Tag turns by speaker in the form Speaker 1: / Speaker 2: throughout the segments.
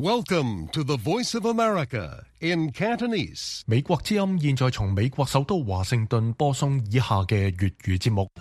Speaker 1: Welcome to the Voice of America in Cantonese.
Speaker 2: 美國之音現在從美國首都華盛頓播送以下嘅粵語節目。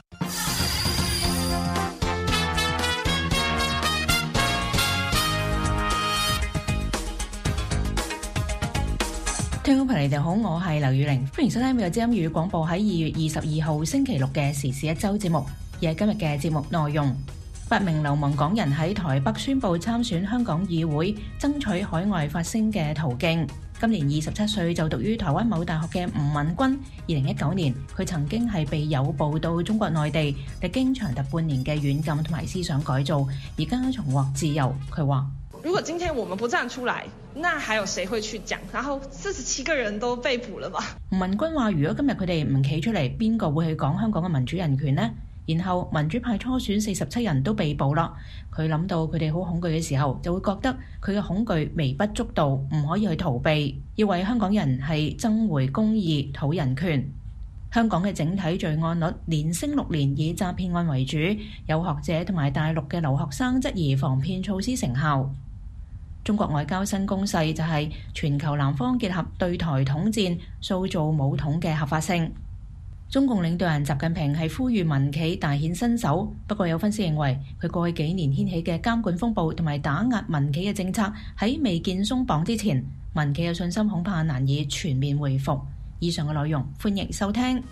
Speaker 3: 聽眾朋友，你哋好，我係劉宇玲，歡迎收聽美國之音粵語廣播喺2月22號星期六嘅時事一周節目。而係今日嘅節目內容，8名流亡港人喺台北宣布參選香港議會，爭取海外發聲嘅途徑。今年27歲就讀於台灣某大學嘅吳文君，2019年佢曾經係被誘捕到中國內地，歷經長達半年嘅軟禁同埋思想改造，而家重獲自由。佢話：
Speaker 4: 如果今天我們不站出來，那還有誰會去講？然後47個人都被捕了吧？
Speaker 3: 吳文君話：如果今日佢哋唔企出嚟，邊個會去講香港嘅民主人權呢？然後民主派初選47人都被捕啦，佢諗到佢哋好恐懼嘅時候，就會覺得佢嘅恐懼微不足道，唔可以去逃避，要為香港人係爭回公義、討人權。香港嘅整體罪案率連升6年，以詐騙案為主，有學者同埋大陸嘅留學生質疑防騙措施成效。中國外交新攻勢就係全球南方結合對台統戰，塑造武統嘅合法性。中共領導人習近平係呼籲民企大顯身手，不過有分析認為，佢過去幾年掀起嘅監管風暴同埋打壓民企嘅政策喺未見鬆綁之前，民企嘅信心恐怕難以全面恢復。以上嘅內容，歡迎收聽。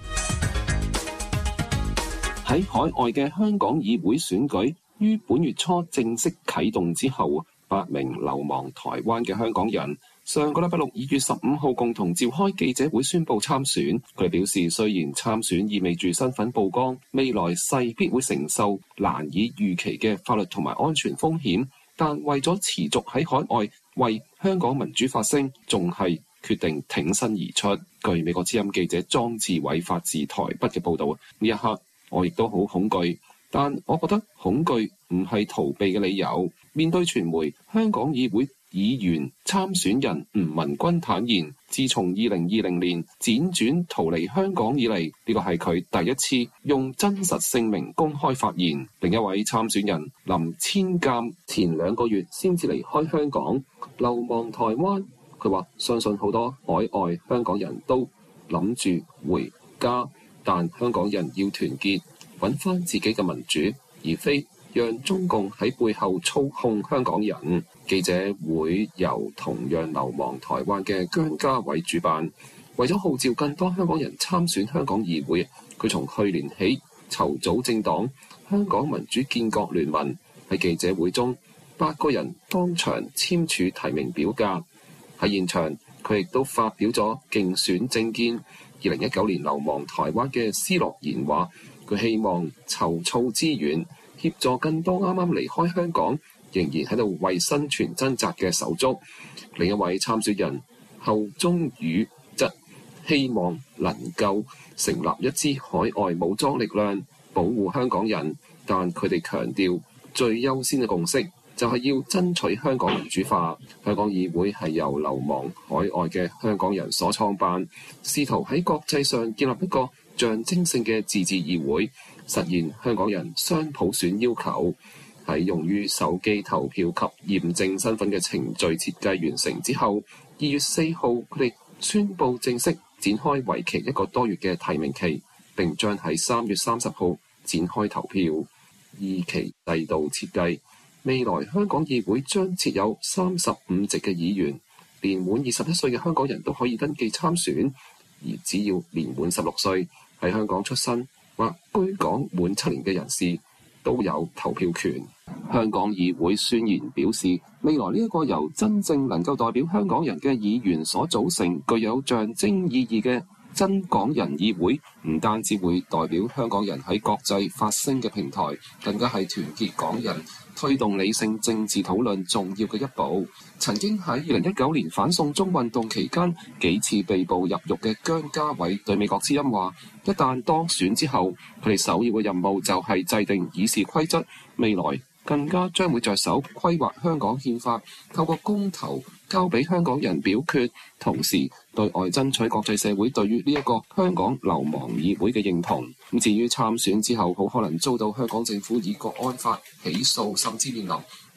Speaker 5: 喺海外嘅香港議會選舉於本月初正式啟動之後，8名流亡台灣嘅香港人上個禮拜六2月15號共同召開記者會宣布參選。佢哋表示，雖然參選意味住身份曝光，未來勢必會承受難以預期嘅法律同埋安全風險，但為咗持續喺海外為香港民主發聲，仲係決定挺身而出。據美國之音記者莊志偉發自台北嘅報道，呢一刻我亦都好恐懼，但我覺得恐懼唔係逃避嘅理由。面對傳媒，香港議會議員參選人吳文君坦言，自從2020年輾轉逃離香港以嚟，呢個係佢第一次用真實姓名公開發言。另一位參選人林千鑑前2個月先至離開香港，流亡台灣。佢話相信好多海外香港人都諗住回家，但香港人要團結，揾翻自己嘅民主，而非讓中共喺背後操控香港人。記者會由同樣流亡台灣嘅姜家偉主辦，為咗號召更多香港人參選香港議會，佢從去年起籌組政黨香港民主建國聯盟。喺記者會中，8個人當場簽署提名表格。喺現場，佢亦都發表咗競選政見。2019年流亡台灣嘅施樂言話，佢希望籌措資源，協助更多啱啱離開香港仍然喺度為生存掙扎嘅手足。另一位參選人侯忠宇則希望能夠成立一支海外武裝力量，保護香港人，但佢哋強調最優先嘅共識就係要爭取香港民主化。香港議會係由流亡海外嘅香港人所創辦，試圖喺國際上建立一個象徵性嘅自治議會，實現香港人雙普選要求。喺用於手機投票及驗證身份嘅程序設計完成之後，2月4號佢哋宣布正式展開為期1個多月嘅提名期，並將喺3月30號展開投票。二期制度設計，未來香港議會將設有35席嘅議員，年滿21歲嘅香港人都可以登記參選，而只要年滿16歲，喺香港出生或居港滿7年嘅人士都有投票權。香港議會宣言表示，未來呢一個由真正能夠代表香港人嘅議員所組成、具有象徵意義嘅真港人議會，唔單止會代表香港人喺國際發聲嘅平台，更加係團結港人、推動理性政治討論重要嘅一步。曾經喺2019年反送中運動期間幾次被捕入獄嘅姜家偉對美國之音話，一旦當選之後，佢哋首要嘅任務就係制定議事規則，未來更加將會着手規劃香港憲法，透過公投交俾香港人表決，同時對外爭取國際社會對於呢一個香港流亡議會嘅認同。至於參選之後好可能遭到香港政府以國安法起訴，甚至面臨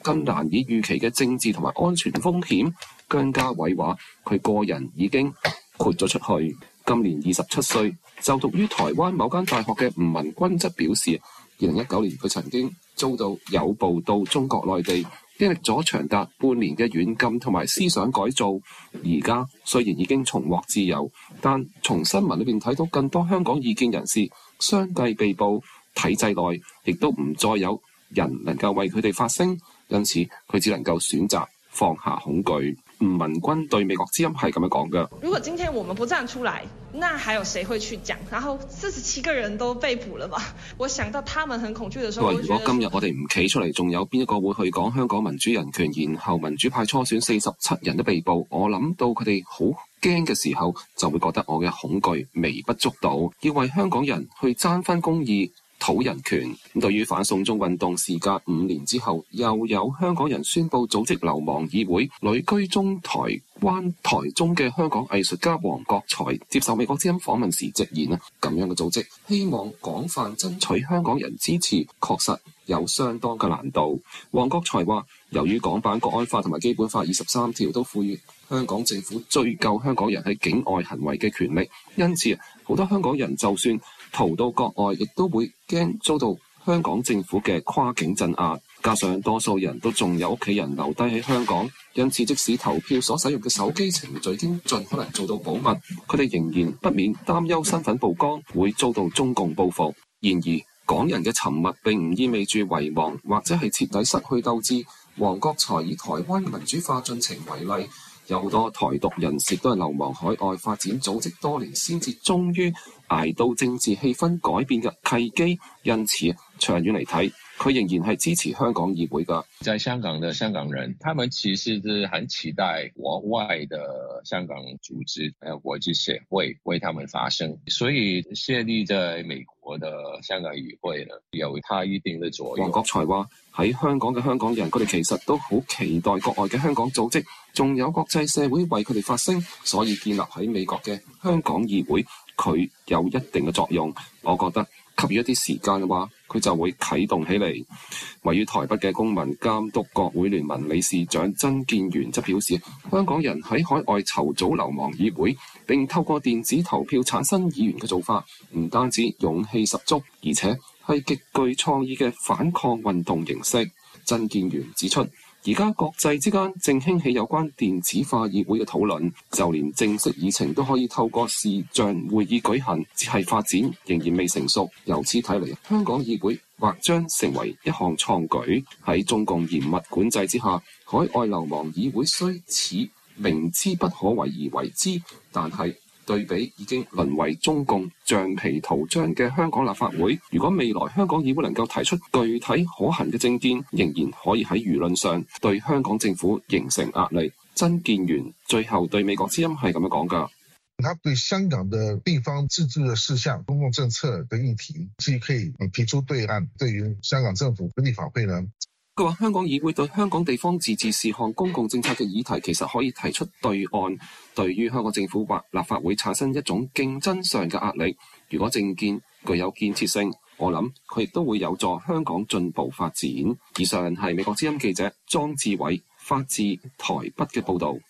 Speaker 5: 更難以預期嘅政治同埋安全風險。姜家偉話：佢個人已經豁咗出去。今年27歲，就讀於台灣某間大學嘅吳文君則表示，2019年佢曾經遭到誘捕到中國內地，經歷咗長達半年嘅軟禁同埋思想改造。而家雖然已經重獲自由，但從新聞裏邊睇到更多香港異見人士相繼被捕，體制內亦都唔再有人能夠為佢哋發聲，因此佢只能夠選擇放下恐懼。吳文君對美國之音係咁樣講嘅：
Speaker 4: 如果今天我們不站出來，那還有誰會去講？然後47個人都被捕了吧？我想到他們很恐懼的時候，
Speaker 5: 如果今日我哋唔企出嚟，仲有邊一個會去講香港民主人權？然後民主派初選47人都被捕，我諗到佢哋好驚嘅時候，就會覺得我嘅恐懼微不足道，要為香港人去爭返公義。討人權。對於反送中運動事隔5年之後，又有香港人宣布組織流亡議會。旅居中台灣台中嘅香港藝術家黃國財接受美國之音訪問時直言，咁樣嘅組織希望廣泛爭取香港人支持，確實有相當嘅難度。黃國財話，由於港版國安法同埋基本法23條都賦予香港政府追究香港人喺境外行為嘅權力，因此好多香港人就算逃到國外，亦都會驚遭到香港政府嘅跨境鎮壓，加上多數人都仲有屋企人留低喺香港，因此即使投票所使用嘅手機程序已經盡可能做到保密，佢哋仍然不免擔憂身份曝光會遭到中共報復。然而，港人嘅沉默並唔意味住遺忘或者係徹底失去鬥志。黃國財以台灣嘅民主化進程為例，有好多台獨人士都係流亡海外發展組織多年，先至終於捱到政治氣氛改變嘅契機。因此，長遠嚟睇，佢仍然係支持香港議會㗎。
Speaker 6: 在香港的香港人，他們其實是很期待國外的香港組織還有國際協會為他們發聲，所以設立在美國的香港議會呢，有它一定的作用。
Speaker 5: 黃國財話，喺香港嘅香港人，佢哋其實都好期待國外嘅香港組織，仲有國際社會為佢哋發聲，所以建立喺美國嘅香港議會，佢有一定嘅作用。我覺得給予一啲時間嘅話，佢就會啟動起嚟。位於台北嘅公民監督國會聯盟理事長曾建元則表示，香港人喺海外籌組流亡議會，並透過電子投票產生議員嘅做法，唔單止勇氣十足，而且係極具創意嘅反抗運動形式。曾建元指出，而家國際之間正興起有關電子化議會嘅討論，就連正式議程都可以透過視像會議舉行，只係發展仍然未成熟。由此睇嚟，香港議會或將成為一項創舉。喺中共嚴密管制之下，海外流亡議會雖似明知不可為而為之，但係對比已經淪為中共橡皮圖章嘅香港立法會，如果未來香港議會能夠提出具體可行嘅政見，仍然可以喺輿論上對香港政府形成壓力。曾建元最後對美國之音係咁樣講㗎。
Speaker 7: 他對香港的地方自治的事項、公共政策的議題，既可以提出對案，對於香港政府嘅立法會呢，
Speaker 5: 佢話香港議會對香港地方自治事項公共政策嘅議題，其實可以提出對案，對於香港政府或立法會產生一種競爭上嘅壓力。如果政見具有建設性，我諗佢亦都會有助香港進步發展。以上係美國之音記者莊志偉發自台北嘅報導。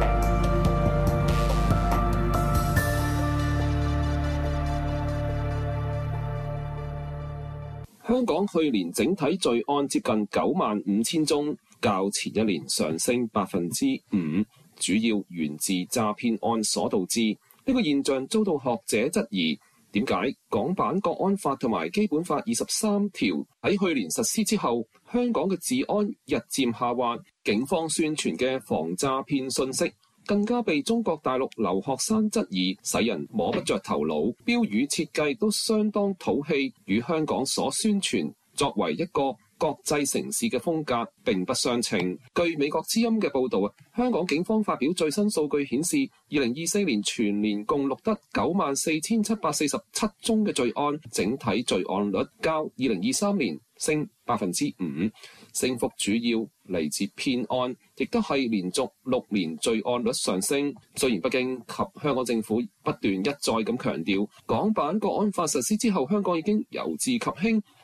Speaker 5: 香港去年整體罪案接近95,000宗，較前一年上升5%，主要源自詐騙案所導致。呢個現象遭到學者質疑，點解港版國安法同埋基本法23條喺去年實施之後，香港嘅治安日漸下滑，警方宣傳嘅防詐騙信息更加被中國大陸留學生質疑，使人摸不着頭腦。標語設計都相當土氣，與香港所宣傳作為一個國際城市嘅風格並不相稱。據美國之音嘅報導，香港警方發表最新數據顯示，2024年全年共錄得94,747宗嘅罪案，整體罪案率較2023年升5%，升幅主要嚟自騙案，亦都係連續6年罪案率上升。雖然北京及香港政府不斷一再咁強調，港版國安法實施之後，香港已經由治及興，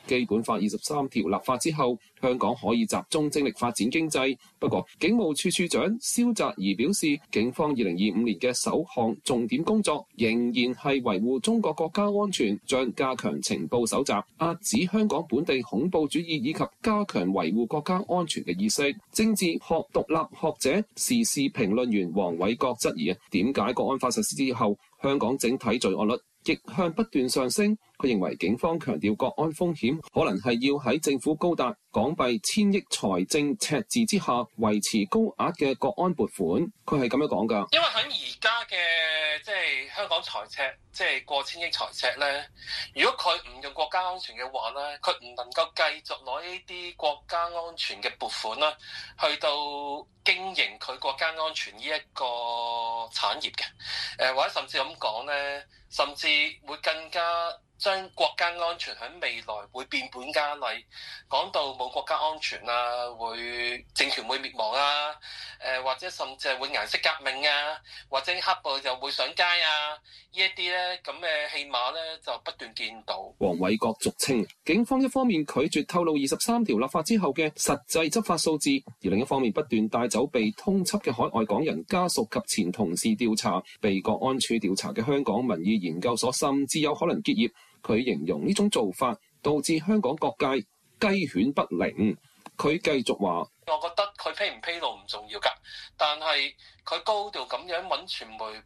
Speaker 5: 基本法23條立法之後，香港可以集中精力發展經濟。不過，警務處處長蕭澤頤表示，警方2025年嘅首項重點工作仍然係維護中國國家安全，將加強情報搜集，遏止香港本地恐怖主義以及加強維護國家安全嘅意識。政治學獨立學者、時事評論員黃偉國質疑點解國安法實施之後，香港整體罪案率逆向不斷上升。佢認為警方強調國安風險，可能係要喺政府高達港幣1000億財政赤字之下維持高額嘅國安撥款。佢係咁樣講㗎。
Speaker 8: 因為喺而家嘅香港財赤，過千億財赤咧，如果佢唔用國家安全嘅話咧，佢唔能夠繼續攞呢啲國家安全嘅撥款啦，去到經營佢國家安全呢一個產業嘅，或者甚至咁講咧，甚至會更加將國家安全喺未來會變本加厲，講到冇國家安全啊，會政權會滅亡啊，或者甚至係會顏色革命啊，或者黑暴就會上街啊，呢一啲咧咁嘅戲碼咧就不斷見到。
Speaker 5: 黃偉國俗稱，警方一方面拒絕透露23條立法之後嘅實際執法數字，而另一方面不斷帶走被通緝嘅海外港人家屬及前同事調查，被國安處調查嘅香港民意研究所甚至有可能結業。佢形容呢種做法導致香港各界雞犬不寧。佢繼續話：
Speaker 8: 我覺得佢披唔披露唔重要㗎，但係佢高調咁樣揾傳媒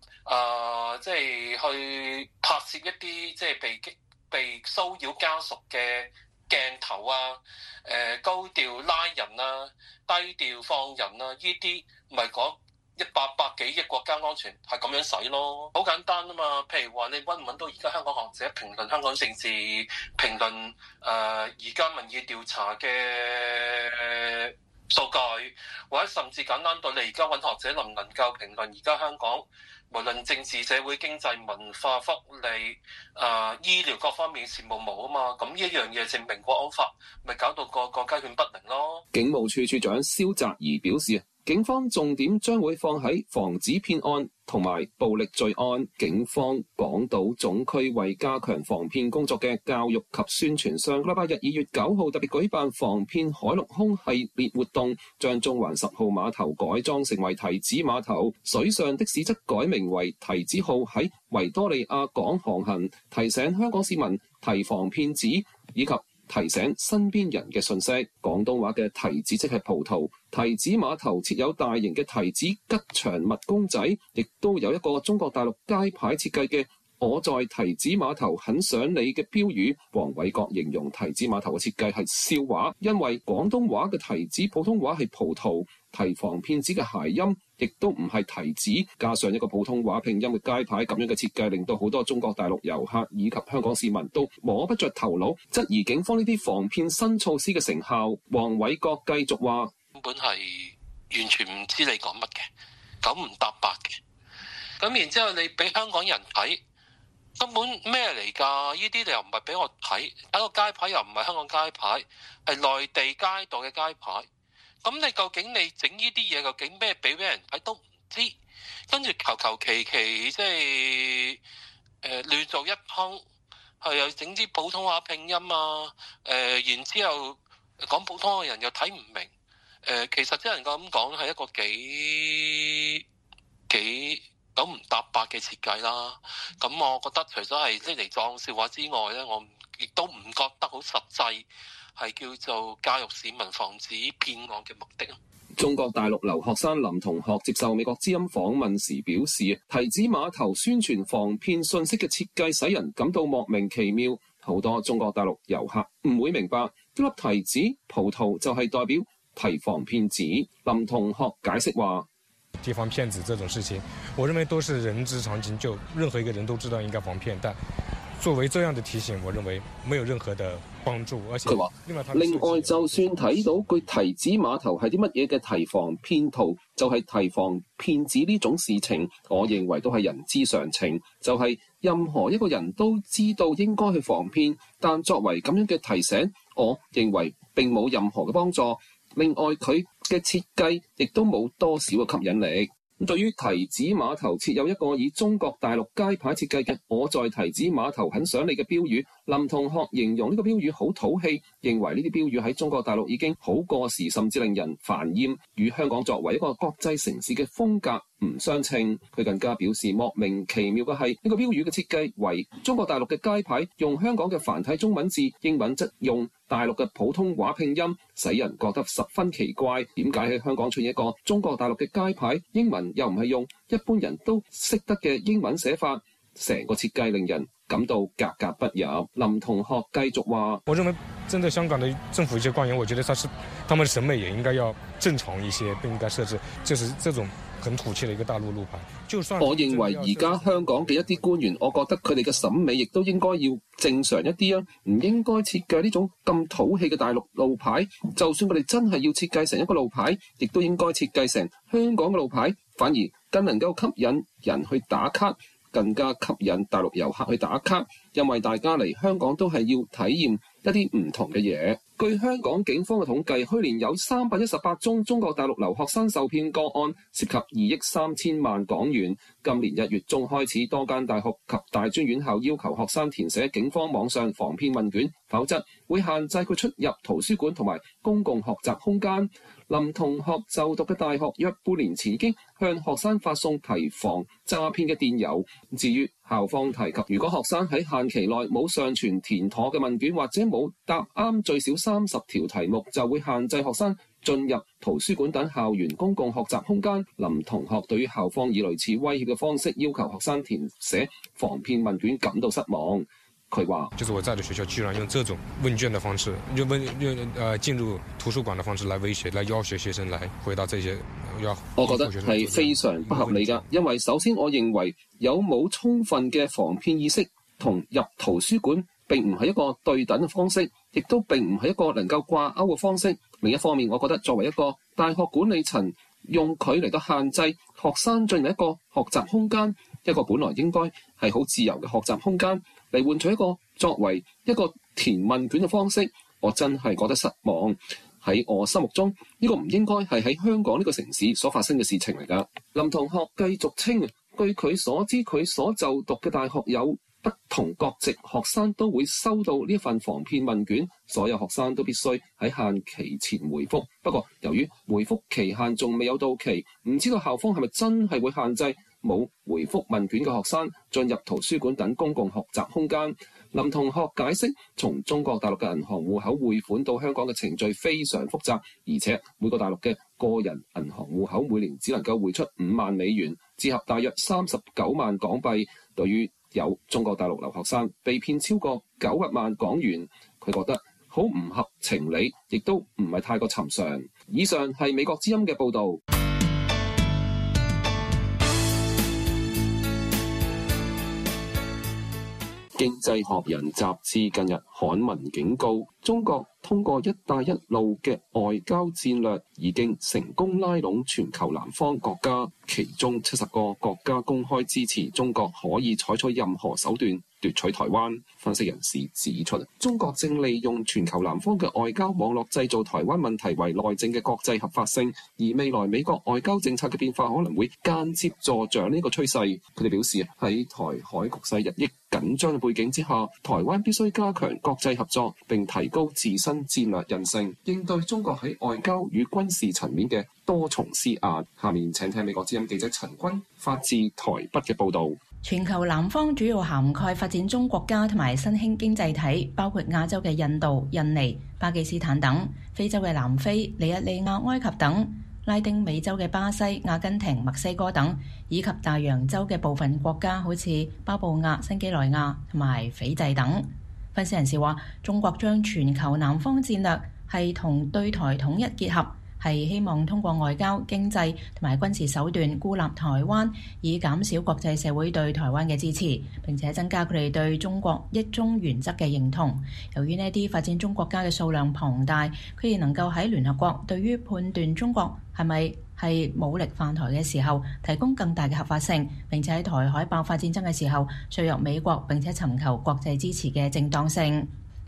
Speaker 8: 去拍攝一啲被騷擾家屬嘅鏡頭啊，高調拉人啊，低調放人啊，呢啲唔係講100幾億國家安全係咁樣使咯，好簡單啊嘛。譬如話你揾唔揾到而家香港學者評論香港政治，評論而家民意調查嘅數據，或者甚至簡單到你而家揾學者能唔能夠評論而家香港無論政治、社會、經濟、文化、福利、醫療各方面事務冇啊嘛。咁呢一樣嘢證明國安法咪搞到個雞犬不寧咯。
Speaker 5: 警務處處長蕭澤頤表示，警方重點將會放喺防止騙案同埋暴力罪案。警方港島總區為加強防騙工作嘅教育及宣傳，上個禮拜日2月9號特別舉辦防騙海陸空系列活動，將中環10號碼頭改裝成為提子碼頭，水上的士則改名為提子號，喺維多利亞港航行，提醒香港市民提防騙子以及提醒身邊人嘅信息。廣東話嘅提子即係葡萄，提子碼頭設有大型嘅提子吉祥物公仔，亦都有一個中國大陸街牌設計嘅我在提子碼頭很想你嘅標語。黃偉國形容提子碼頭嘅設計係笑話，因為廣東話嘅提子普通話係葡萄，提防騙子嘅諧音亦都唔係提子，加上一個普通話拼音嘅街牌，咁樣嘅設計令到好多中國大陸遊客以及香港市民都摸不着頭腦，質疑警方呢啲防騙新措施嘅成效。黃偉國繼續話：
Speaker 8: 根本係完全唔知你講乜嘅，九唔搭八嘅。咁然之後你俾香港人睇，根本咩嚟㗎？呢啲你又唔係俾我睇，睇個街牌又唔係香港街牌，係內地街道嘅街牌。咁你究竟你整呢啲嘢，究竟咩俾人睇都唔知，跟住求其亂做一通，係又整啲普通話拼音啊，然之後講普通嘅人又睇唔明，其實只能夠咁講係一個幾九唔搭八嘅設計啦。咁我覺得除咗係拎嚟裝笑話之外咧，我亦都唔覺得好實際，係叫做教育市民防止騙案嘅目的。
Speaker 5: 中國大陸留學生林同學接受美國之音訪問時表示，提子碼頭宣傳防騙信息嘅設計使人感到莫名其妙，好多中國大陸遊客唔會明白一粒提子葡萄就係代表提防騙子。林同學解釋話，
Speaker 9: 提防騙子這種事情，我認為都是人之常情，就任何一個人都知道應該防騙，但作為這樣的提醒，我認為沒有任何的幫助。而且佢話，另外就算睇到佢提子碼頭係啲乜嘢嘅提防騙徒，就係提防騙子呢種事情，我認為都係人之常情，就係任何一個人都知道應該去防騙，但作為咁樣嘅提醒，我認為並冇任何嘅幫助。另外佢嘅設計亦都冇多少嘅吸引力。
Speaker 5: 對於提子碼頭設有一個以中國大陸街牌設計嘅我在提子碼頭很想你嘅標語，林同學形容呢個標語好土氣，認為呢啲標語喺中國大陸已經好過時，甚至令人煩厭，與香港作為一個國際城市嘅風格唔相稱。佢更加表示莫名其妙嘅係呢個標語嘅設計為中國大陸嘅街牌用香港嘅繁體中文字，英文則用大陸嘅普通話拼音，使人覺得十分奇怪。點解喺香港出現一個中國大陸嘅街牌，英文又唔係用一般人都識得嘅英文寫法？成個設計令人感到格格不入。林同學繼續話：
Speaker 9: 我認為針對香港的政府一些官員，我覺得他們的審美也應該要正常一些，不應該設置就是這種很土氣的一個大陸路牌。就算
Speaker 5: 我認為而家香港嘅一啲官員，我覺得佢哋嘅審美亦都應該要正常一啲啊，唔應該設計呢種咁土氣嘅大陸路牌。就算佢哋真係要設計成一個路牌，亦都應該設計成香港嘅路牌，反而更能夠吸引人去打卡，更加吸引大陸遊客去打卡，因為大家嚟香港都係要體驗一啲唔同嘅嘢。據香港警方嘅統計，去年有318宗中國大陸留學生受騙個案，涉及2億3千萬港元。今年1月中開始，多間大學及大專院校要求學生填寫警方網上防騙問卷，否則會限制佢出入圖書館同埋公共學習空間。林同學就讀嘅大學約半年前已經向學生發送提防詐騙嘅電郵。至於校方提及，如果學生喺限期內冇上傳填妥嘅問卷，或者冇答啱最少30條題目，就會限制學生進入圖書館等校園公共學習空間。林同學對於校方以類似威脅嘅方式要求學生填寫防騙問卷感到失望。佢話：
Speaker 9: 就是我在的學校居然用這種問卷的方式，進入圖書館的方式來威脅、來要挾學生來回答這些。
Speaker 5: 我覺得係非常不合理㗎，因為首先我認為有冇充分嘅防騙意識同入圖書館並唔係一個對等嘅方式，亦都並唔係一個能夠掛鈎嘅方式。另一方面，我覺得作為一個大學管理層，用佢嚟到限制學生進入一個學習空間，一個本來應該係好自由嘅學習空間，嚟換取一個作為一個填問卷嘅方式，我真係覺得失望。喺我心目中，呢個唔應該係喺香港呢個城市所發生嘅事情嚟㗎。林同學繼續稱，據佢所知，佢所就讀嘅大學有不同國籍學生都會收到呢份防騙問卷，所有學生都必須喺限期前回覆。不過由於回覆期限仲未有到期，唔知道校方係咪真係會限制冇回覆問卷嘅學生進入圖書館等公共學習空間。林同學解釋，從中國大陸嘅銀行戶口匯款到香港嘅程序非常複雜，而且每個大陸嘅個人銀行戶口每年只能夠匯出5萬美元，折合大約39萬港幣。對於有中國大陸留學生被騙超過90萬港元，佢覺得好唔合情理，亦都唔係太過尋常。以上係美國之音嘅報導。經濟學人雜誌近日刊文警告，中國通過一帶一路嘅外交戰略已經成功拉攏全球南方國家，其中70個國家公開支持中國可以採取任何手段奪取台灣。分析人士指出，中國正利用全球南方嘅外交網絡製造台灣問題為內政嘅國際合法性，而未來美國外交政策嘅變化可能會間接助長呢個趨勢。佢哋表示，喺台海局勢日益緊張嘅背景之下，台灣必須加強國際合作，並提高自身戰略韌性，應對中國喺外交與軍事層面嘅多重施壓。下面請聽美國之音記者陳君發自台北嘅報導。
Speaker 3: 全球南方主要涵蓋發展中國家同埋新興經濟體，包括亞洲嘅印度、印尼、巴基斯坦等，非洲嘅南非、尼日利亞、埃及等，拉丁美洲嘅巴西、阿根廷、墨西哥等，以及大洋洲嘅部分國家，好似巴布亞、新幾內亞同埋斐濟等。分析人士話，中國將全球南方戰略係同對台統一結合，係希望通過外交、經濟同埋軍事手段孤立台灣，以減少國際社會對台灣嘅支持，並且增加佢哋對中國一中原則嘅認同。由於呢啲發展中國家嘅數量龐大，佢哋能夠喺聯合國對於判斷中國係咪係武力犯台嘅時候提供更大嘅合法性，並且喺台海爆發戰爭嘅時候削弱美國並且尋求國際支持嘅正當性。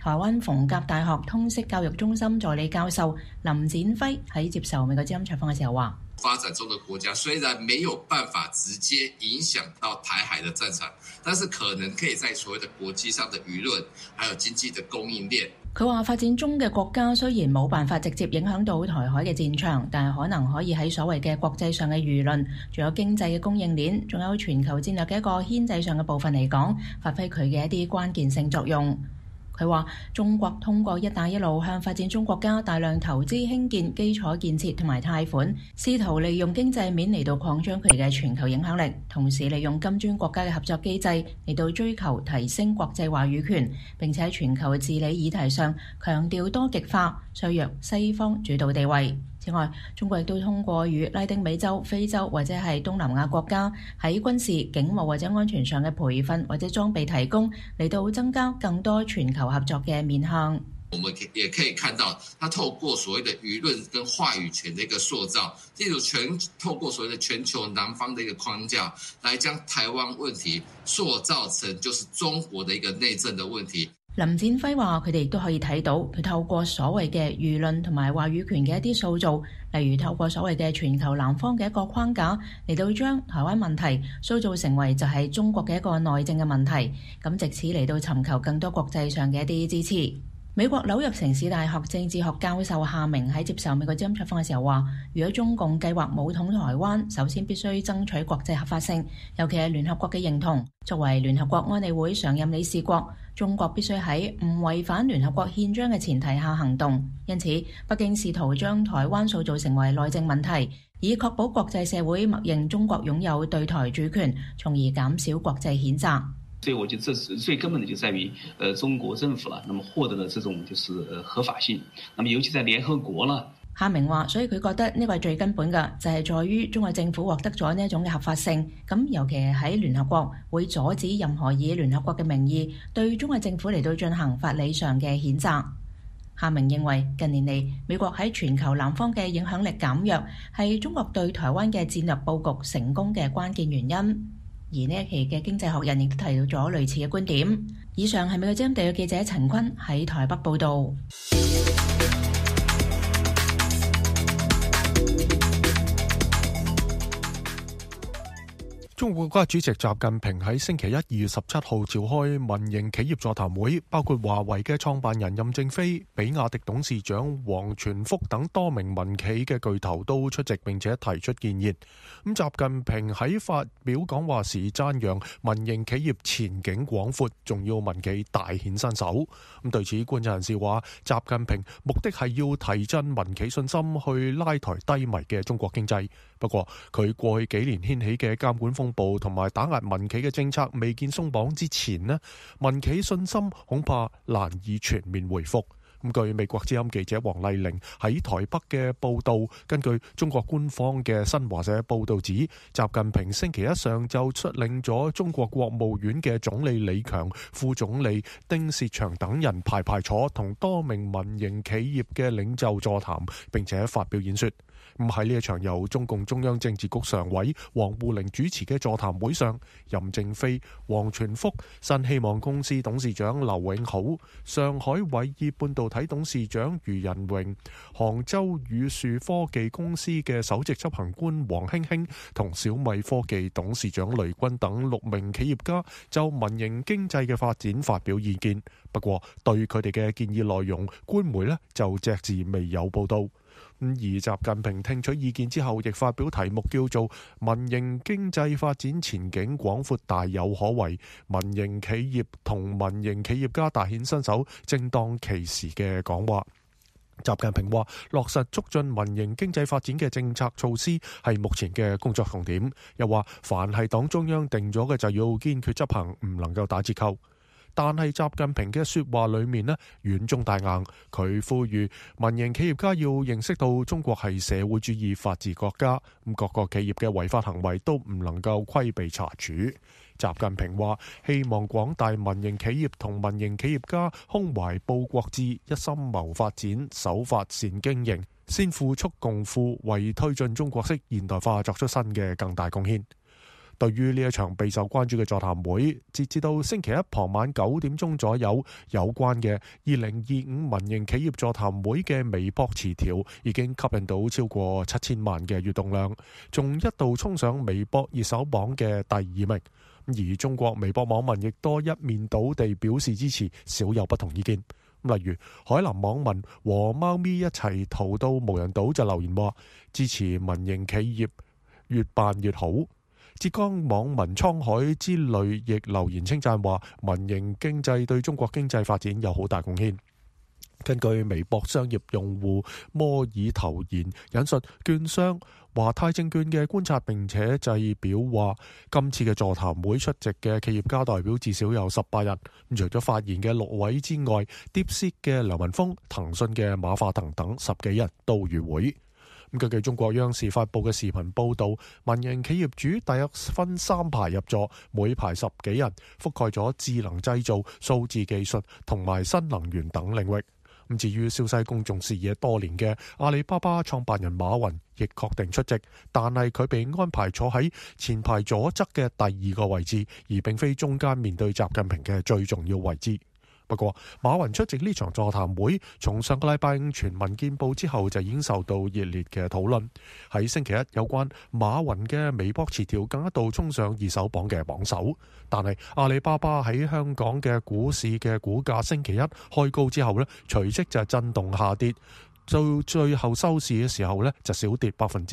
Speaker 3: 台灣逢甲大學通識教育中心助理教授林展輝喺接受美國之音採訪嘅時候話：
Speaker 10: 發展中的國家雖然沒有辦法直接影響到台海的戰場，但是可能可以在所謂的國際上的輿論，還有經濟的供應鏈。
Speaker 3: 佢話發展中嘅國家雖然冇辦法直接影響到台海嘅戰場，但係可能可以喺所謂嘅國際上嘅輿論，仲有經濟嘅供應鏈，仲有全球戰略嘅一個牽制上嘅部分嚟講，發揮佢嘅一啲關鍵性作用。佢話中國通過一帶一路向發展中國家大量投資興建基礎建設同埋貸款，試圖利用經濟面嚟到擴張佢哋嘅全球影響力，同時利用金磚國家嘅合作機制嚟到追求提升國際話語權，並且喺全球治理議題上強調多極化，削弱西方主導地位。此外，中國亦都通過與拉丁美洲、非洲或者係東南亞國家喺軍事、警務或者安全上嘅培訓或者裝備提供，嚟到增加更多全球合作嘅面向。
Speaker 10: 我們也可以看到，他透過所謂的輿論跟話語權的一個塑造，例如透過所謂的全球南方的一個框架，來將台灣問題塑造成就是中國的一個內政的問題。
Speaker 3: 林展輝話：佢哋亦都可以睇到，佢透過所謂嘅輿論同埋話語權嘅一啲塑造，例如透過所謂嘅全球南方嘅一個框架嚟到將台灣問題塑造成為就係中國嘅一個內政嘅問題，咁藉此嚟到尋求更多國際上嘅一啲支持。美國紐約城市大學政治學教授夏明喺接受美國之音採訪嘅時候話：如果中共計劃武統台灣，首先必須爭取國際合法性，尤其係聯合國嘅認同。作為聯合國安理會常任理事國，中國必須喺唔違反聯合國憲章嘅前提下行動。因此，北京試圖將台灣塑造成為內政問題，以確保國際社會默認中國擁有對台主權，從而減少國際譴責。
Speaker 11: 所以我覺得這是最根本的，就在於中國政府啦，那麼獲得了這種就是合法性。那麼尤其在聯合國啦，
Speaker 3: 夏明話，所以佢覺得呢個係最根本嘅，就係在於中國政府獲得咗呢一種嘅合法性。咁尤其係喺聯合國會阻止任何以聯合國嘅名義對中國政府嚟到進行法理上嘅譴責。夏明認為近年嚟美國喺全球南方嘅影響力減弱，係中國對台灣嘅戰略佈局成功嘅關鍵原因。而呢一期嘅經濟學人亦都提到咗類似嘅觀點。以上係美國之音地嘅記者陳坤喺台北報導。
Speaker 2: 中國國家主席習近平喺星期一2月17號召開民營企業座談會，包括華為嘅創辦人任正非、比亞迪董事長王傳福等多名民企嘅巨頭都出席，並且提出建言。習近平喺發表講話時讚揚民營企業前景廣闊，仲要民企大顯身手。對此，觀察人士話，習近平目的係要提振民企信心，去拉抬低迷嘅中國經濟。不過，佢過去幾年掀起嘅監管風暴同埋打壓民企嘅政策未見鬆綁之前呢，民企信心恐怕難以全面回復。據美國之音記者黃麗玲喺台北嘅報道，根據中國官方嘅新華社報道指，習近平星期一上晝率領咗中國國務院嘅總理李強、副總理丁薛祥等人排坐，同多名民營企業嘅領袖座談，並且發表演說。喺呢一場由中共中央政治局常委王滬寧主持嘅座談會上，任正非、王傳福、新希望公司董事長劉永好、上海偉意半導體董事長余仁榮、杭州宇樹科技公司嘅首席執行官王興興同小米科技董事長雷軍等6名企業家就民營經濟嘅發展發表意見。不過，對佢哋嘅建議內容，官媒呢就隻字未有報道。而習近平聽取意見之後，亦發表題目叫做《民營經濟發展前景廣闊，大有可為，民營企業同民營企業家大顯身手，正當其時》嘅講話。習近平話，落實促進民營經濟發展嘅政策措施係目前嘅工作重點，又話凡係黨中央定咗嘅就要堅決執行，唔能夠打折扣。但係習近平嘅說話裏面呢，軟中帶硬，佢呼籲民營企業家要認識到中國係社會主義法治國家，各個企業嘅違法行為都唔能夠規避查處。習近平話，希望廣大民營企業同民營企業家胸懷報國志，一心謀發展，守法善經營，先付出共負，為推進中國式現代化作出新嘅更大貢獻。 對於呢一場備受關注嘅座談會，截至到星期一傍晚9點鐘左右，有關嘅2025民營企業座談會嘅微博詞條已經吸引到超過7000萬嘅閱動量，仲一度衝上微博熱搜榜嘅第2名。而中國微博網民亦多一面倒地表示支持，少有不同意見。例如海南網民和貓咪一齊逃到無人島就留言話支持民營企業越辦越好。浙江網民滄海之淚亦留言稱讚話民營經濟對中國經濟發展有好大貢獻。根據微博商業用戶摩爾頭言引述券商華泰證券嘅觀察並且製表話，今次嘅座談會出席嘅企業家代表至少有18人，除咗發言嘅6位之外，DeepSeek嘅梁文峰、騰訊嘅馬化騰等10幾人都與會。根據中國央視發布嘅視頻報導，民營企業主大約分3排入座，每排10幾人，覆蓋咗智能製造、數字技術同埋新能源等領域。至於消失公眾視野多年嘅阿里巴巴創辦人馬雲亦確定出席，但係佢被安排坐喺前排左側嘅第2個位置，而並非中間面對習近平嘅最重要位置。不過馬雲出席呢場座談會，從上個禮拜5全民見報之後就已經受到熱烈嘅討論。喺星期一，有關馬雲嘅微博詞條更一度衝上熱搜榜嘅榜首。但係阿里巴巴喺香港嘅股市嘅股價星期一開高之後呢，隨即就震動下跌，到最後收市嘅時候呢，就小跌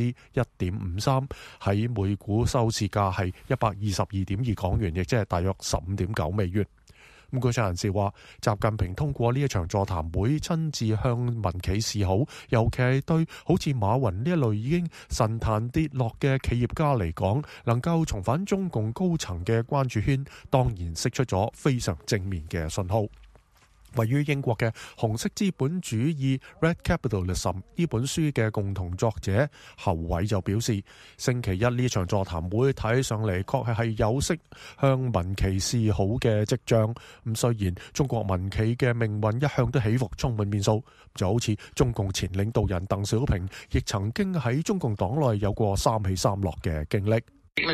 Speaker 2: 1.53%，喺每股收市價係122.2港元，亦即係大約15.9美元。據上人士話，習近平通過呢一場座談會親自向民企示好，尤其係對好似馬雲呢一類已經神壇跌落嘅企業家嚟講，能夠重返中共高層嘅關注圈，當然釋出咗非常正面嘅信號。位於英國嘅《紅色資本主義 Red Capitalism》呢本書嘅共同作者侯偉就表示，星期一呢場座談會睇上嚟確係有識向民企示好嘅跡象。雖然中國民企嘅命運一向都起伏充滿變數，就好似中共前領導人鄧小平亦曾經喺中共黨內有過3起3落嘅經歷。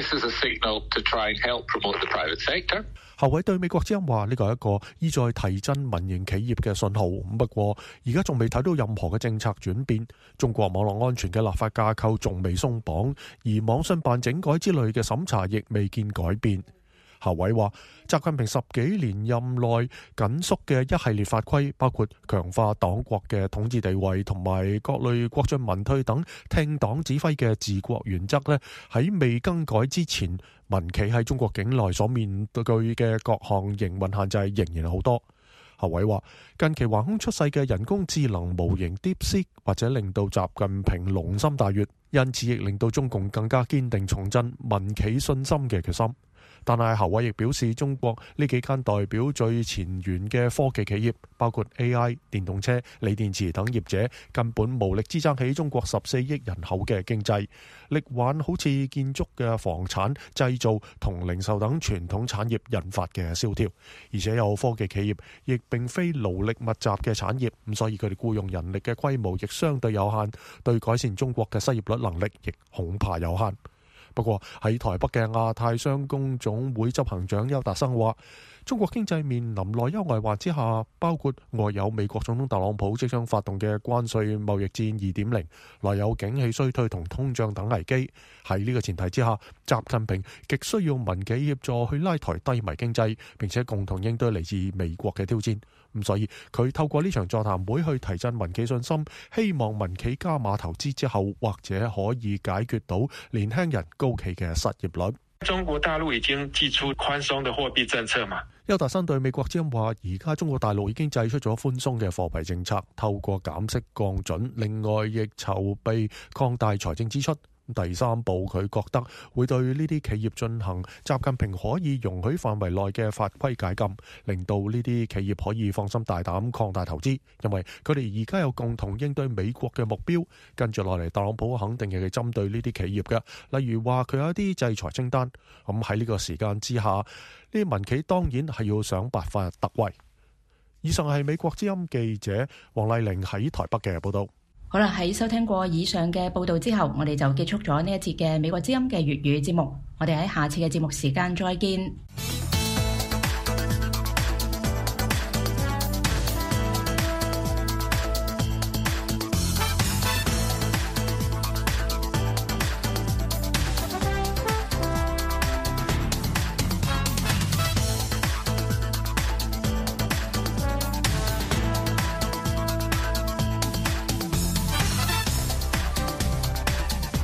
Speaker 2: 侯偉對美國之音話：呢個係一個意在提振民營企業嘅信號。不過而家仲未睇到任何嘅政策轉變，中國網絡安全嘅立法架構仲未鬆綁，而網信辦整改之類嘅審查亦未見改變。侯偉話：習近平10幾年任內緊縮嘅一系列法規，包括強化黨國嘅統治地位同埋各類國進民退等聽黨指揮嘅治國原則呢，喺未更改之前，民企喺中國境內所面對嘅各項營運限制仍然好多。侯偉話：近期橫空出世嘅人工智能模型 DeepSeek 或者令到習近平龍心大悅，因此亦令到中共更加堅定重振民企信心嘅決心。但係侯偉亦表示，中國呢幾間代表最前沿嘅科技企業，包括 AI、電動車、鋰電池等業者，根本無力支撐起中國14億人口嘅經濟，力挽好似建築嘅房產、製造同零售等傳統產業引發嘅蕭條。而且有科技企業亦並非勞力密集嘅產業，所以佢哋僱用人力嘅規模亦相對有限，對改善中國嘅失業率能力亦恐怕有限。不過喺台北嘅亞太商工總會執行長邱達生話，中國經濟面臨內憂外患之下，包括外有美國總統特朗普即將發動嘅關稅貿易戰 2.0， 內有景氣衰退同通脹等危機。喺呢個前提之下，習近平極需要民企協助去拉抬低迷經濟，並且共同應對嚟自美國嘅挑戰。所以佢透過呢場座談會去提振民企信心，希望民企加碼投資之後，或者可以解決到年輕人高企嘅失業率。
Speaker 12: 中國大陸已經祭出寬鬆的貨幣政策嘛？
Speaker 2: 邱達生對美國之音話：而家中國大陸已經祭出咗寬鬆嘅貨幣政策，透過減息降準，另外亦籌備擴大財政支出。第3步，佢覺得會對呢啲企業進行習近平可以容許範圍內嘅法規解禁，令到呢啲企業可以放心大膽擴大投資，因為佢哋而家有共同應對美國嘅目標。跟住落嚟，特朗普肯定係針對呢啲企業嘅，例如話佢有一啲制裁清單。喺呢個時間之下，呢啲民企當然係要想辦法突圍。以上係美國之音記者黃麗玲喺台北嘅報道。
Speaker 3: 好啦，喺收聽過以上嘅報道之後，我哋就結束咗呢一節嘅美國之音嘅粵語節目。 我哋喺下次嘅節目時間再見。